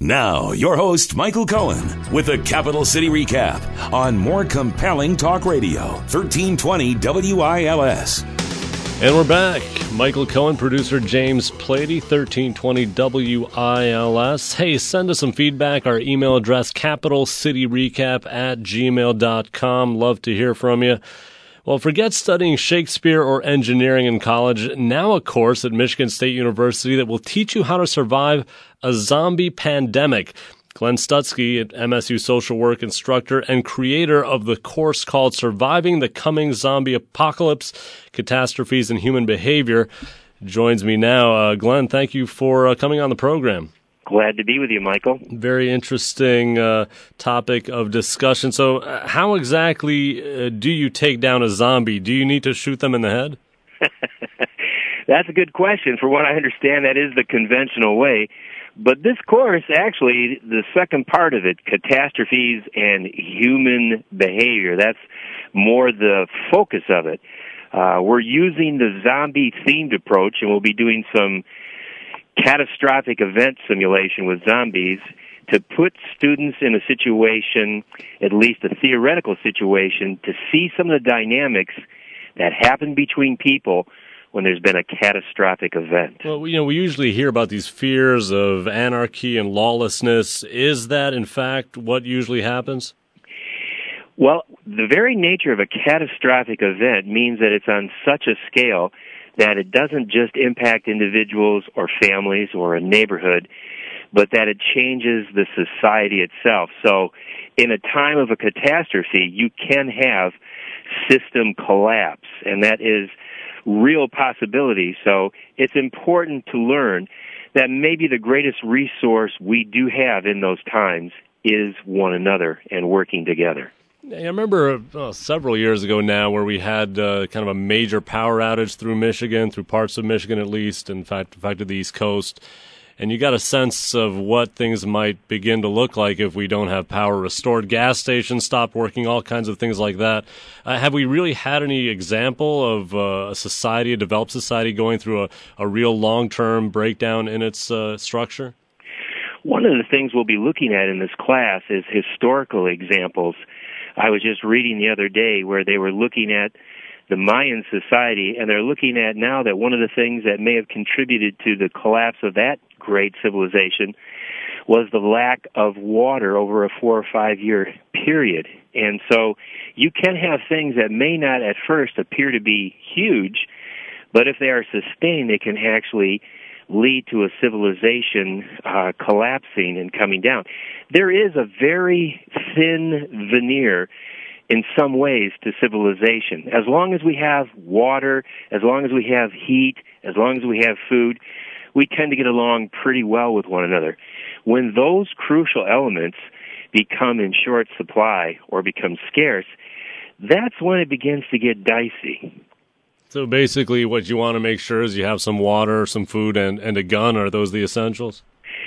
Now, your host, Michael Cohen, with a Capital City Recap on More Compelling Talk Radio, 1320 WILS. And we're back. Michael Cohen, producer James Plady, 1320 WILS. Hey, send us some feedback. Our email address, capitalcityrecap@gmail.com. Love to hear from you. Well, forget studying Shakespeare or engineering in college. Now a course at Michigan State University that will teach you how to survive a zombie pandemic. Glenn Stutzky, an MSU social work instructor and creator of the course called Surviving the Coming Zombie Apocalypse, Catastrophes and Human Behavior, joins me now. Glenn, thank you for coming on the program. Glad to be with you, Michael. Very interesting topic of discussion. So how exactly do you take down a zombie? Do you need to shoot them in the head? That's a good question. For what I understand, that is the conventional way. But this course, actually, the second part of it, catastrophes and human behavior, that's more the focus of it. We're using the zombie-themed approach, and we'll be doing some catastrophic event simulation with zombies to put students in a situation, at least a theoretical situation, to see some of the dynamics that happen between people when there's been a catastrophic event. Well, we usually hear about these fears of anarchy and lawlessness. Is that, in fact, what usually happens? Well, the very nature of a catastrophic event means that it's on such a scale that it doesn't just impact individuals or families or a neighborhood, but that it changes the society itself. So in a time of a catastrophe, you can have system collapse, and that is real possibility. So it's important to learn that maybe the greatest resource we do have in those times is one another and working together. I remember several years ago now where we had kind of a major power outage through Michigan, through parts of Michigan at least, in fact to the East Coast. And you got a sense of what things might begin to look like if we don't have power restored. Gas stations stopped working, all kinds of things like that. Have we really had any example of a society, a developed society, going through a real long-term breakdown in its structure? One of the things we'll be looking at in this class is historical examples. I was just reading the other day where they were looking at the Mayan society, and they're looking at now that one of the things that may have contributed to the collapse of that great civilization was the lack of water over a 4 or 5 year period. And so you can have things that may not at first appear to be huge, but if they are sustained, they can actually lead to a civilization collapsing and coming down. There is a very thin veneer in some ways to civilization. As long as we have water, as long as we have heat, as long as we have food, we tend to get along pretty well with one another. When those crucial elements become in short supply or become scarce, that's when it begins to get dicey. So basically what you want to make sure is you have some water, some food, and a gun. Are those the essentials?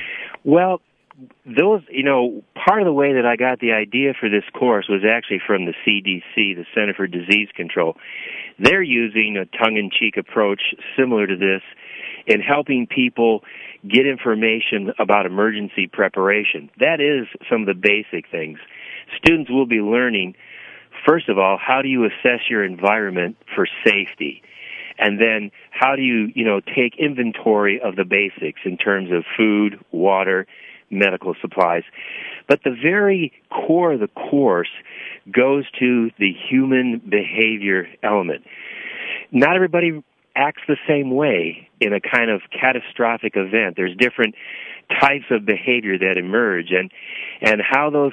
Well, those, part of the way that I got the idea for this course was actually from the CDC, the Center for Disease Control. They're using a tongue-in-cheek approach similar to this in helping people get information about emergency preparation. That is some of the basic things. Students will be learning, first of all, how do you assess your environment for safety? And then how do you, take inventory of the basics in terms of food, water, medical supplies. But the very core of the course goes to the human behavior element. Not everybody acts the same way in a kind of catastrophic event. There's different types of behavior that emerge, and how those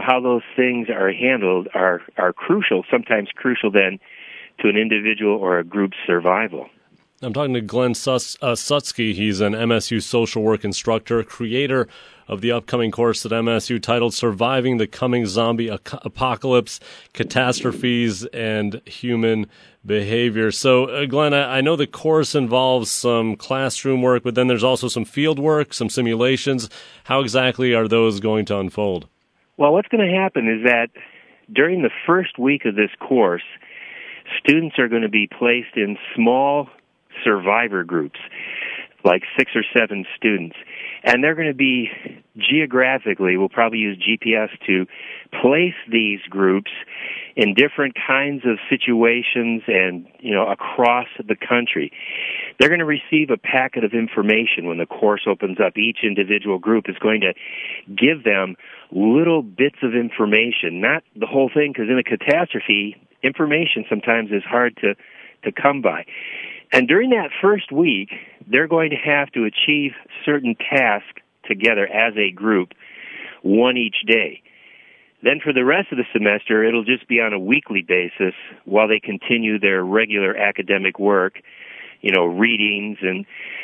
things are handled are crucial, sometimes crucial then to an individual or a group's survival. I'm talking to Glenn Stutzky. He's an MSU social work instructor, creator of the upcoming course at MSU titled Surviving the Coming Zombie Apocalypse, Catastrophes and Human Behavior. So, Glenn, I know the course involves some classroom work, but then there's also some field work, some simulations. How exactly are those going to unfold? Well, what's going to happen is that during the first week of this course, students are going to be placed in small survivor groups. like 6 or 7 students. And they're going to be geographically, we'll probably use GPS to place these groups in different kinds of situations and, across the country. They're going to receive a packet of information when the course opens up. Each individual group is going to give them little bits of information, not the whole thing, because in a catastrophe, information sometimes is hard to come by. And during that first week, they're going to have to achieve certain tasks together as a group, one each day. Then for the rest of the semester, it'll just be on a weekly basis while they continue their regular academic work, readings and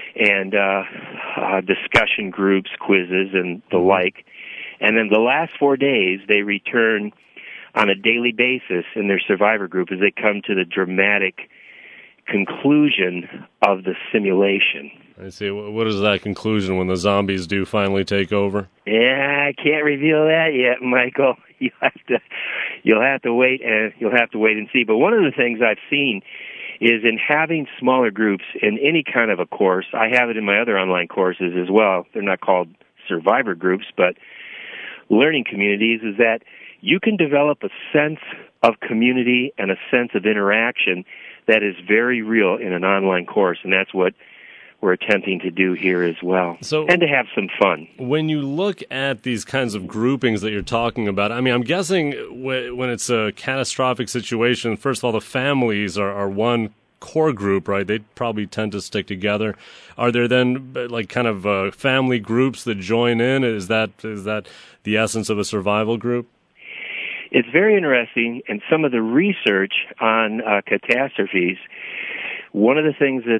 discussion groups, quizzes, and the like. And then the last 4 days, they return on a daily basis in their survivor group as they come to the dramatic conclusion of the simulation. I see. What is that conclusion when the zombies do finally take over? Yeah, I can't reveal that yet, Michael. You'll have to wait and see. But one of the things I've seen is in having smaller groups in any kind of a course. I have it in my other online courses as well. They're not called survivor groups, but learning communities, is that you can develop a sense of community and a sense of interaction that is very real in an online course, and that's what we're attempting to do here as well, and to have some fun. When you look at these kinds of groupings that you're talking about, I mean, I'm guessing when it's a catastrophic situation, first of all, the families are one core group, right? They probably tend to stick together. Are there then family groups that join in? Is that the essence of a survival group? It's very interesting, and some of the research on catastrophes. One of the things that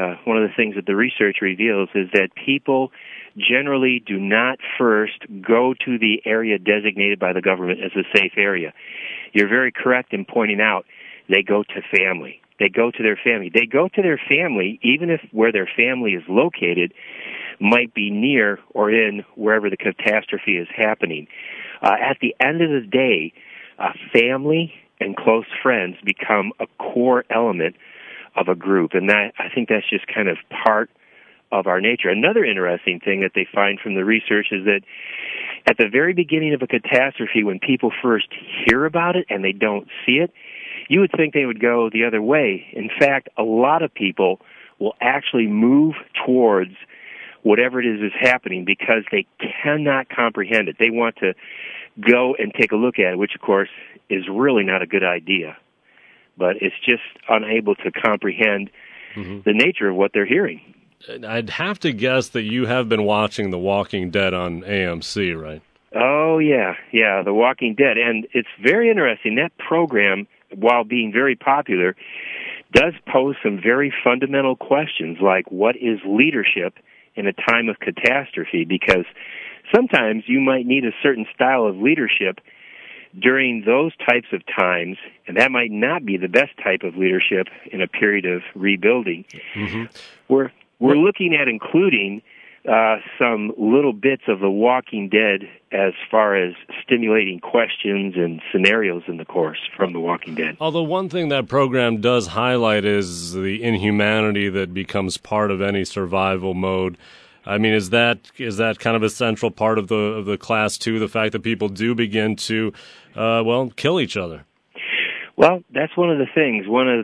the research reveals is that people generally do not first go to the area designated by the government as a safe area. You're very correct in pointing out they go to family. They go to their family. They go to their family even if where their family is located might be near or in wherever the catastrophe is happening. At the end of the day, family and close friends become a core element of a group, and I think that's just kind of part of our nature. Another interesting thing that they find from the research is that at the very beginning of a catastrophe, when people first hear about it and they don't see it, you would think they would go the other way. In fact, a lot of people will actually move towards whatever it is happening because they cannot comprehend it. They want to go and take a look at it, which, of course, is really not a good idea. But it's just unable to comprehend the nature of what they're hearing. I'd have to guess that you have been watching The Walking Dead on AMC, right? Oh, yeah, The Walking Dead. And it's very interesting. That program, while being very popular, does pose some very fundamental questions like what is leadership in a time of catastrophe? Because sometimes you might need a certain style of leadership during those types of times, and that might not be the best type of leadership in a period of rebuilding. We're looking at including some little bits of The Walking Dead as far as stimulating questions and scenarios in the course from The Walking Dead. Although one thing that program does highlight is the inhumanity that becomes part of any survival mode. I mean, is that kind of a central part of the class too? The fact that people do begin to, kill each other. Well, that's one of the things. One of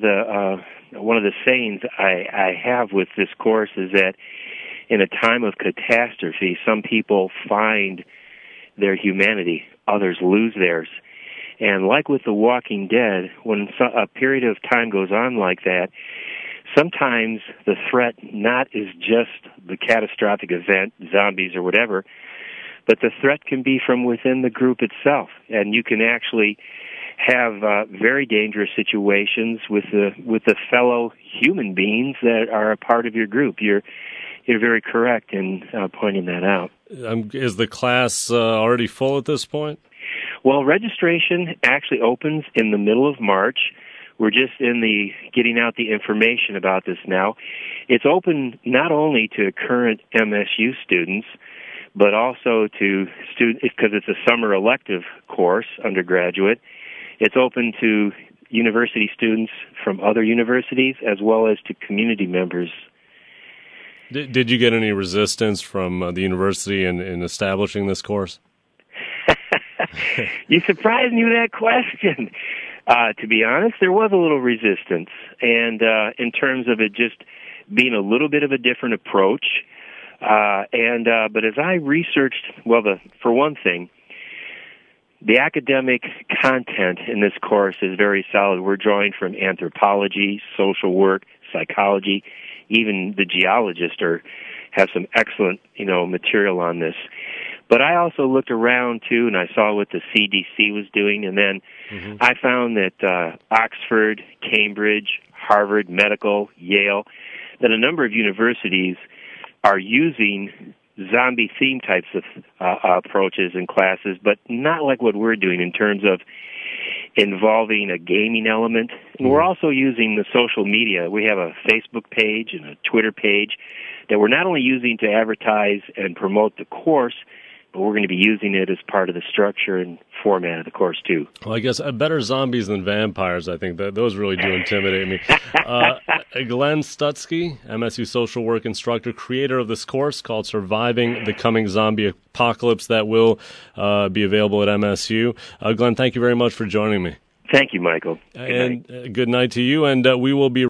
the sayings I have with this course is that in a time of catastrophe, some people find their humanity, others lose theirs. And like with The Walking Dead, when a period of time goes on like that, sometimes the threat not is just the catastrophic event, zombies or whatever, but the threat can be from within the group itself. And you can actually have very dangerous situations with the fellow human beings that are a part of your group. You're very correct in pointing that out. Is the class already full at this point? Well, registration actually opens in the middle of March. We're just getting out the information about this now. It's open not only to current MSU students, but also to students, because it's a summer elective course, undergraduate. It's open to university students from other universities as well as to community members. Did you get any resistance from the university in establishing this course? You surprised me with that question. To be honest, there was a little resistance, and in terms of it just being a little bit of a different approach. But as I researched, for one thing, the academic content in this course is very solid. We're drawing from anthropology, social work, psychology, even the geologists have some excellent, material on this. But I also looked around too, and I saw what the CDC was doing, and then I found that Oxford, Cambridge, Harvard Medical, Yale, that a number of universities are using zombie theme types of approaches in classes, but not like what we're doing in terms of involving a gaming element. And we're also using the social media. We have a Facebook page and a Twitter page that we're not only using to advertise and promote the course, but we're going to be using it as part of the structure and format of the course, too. Well, I guess better zombies than vampires, I think. Those really do intimidate me. Glenn Stutzky, MSU social work instructor, creator of this course called Surviving the Coming Zombie Apocalypse that will be available at MSU. Glenn, thank you very much for joining me. Thank you, Michael. Good night to you, and we will be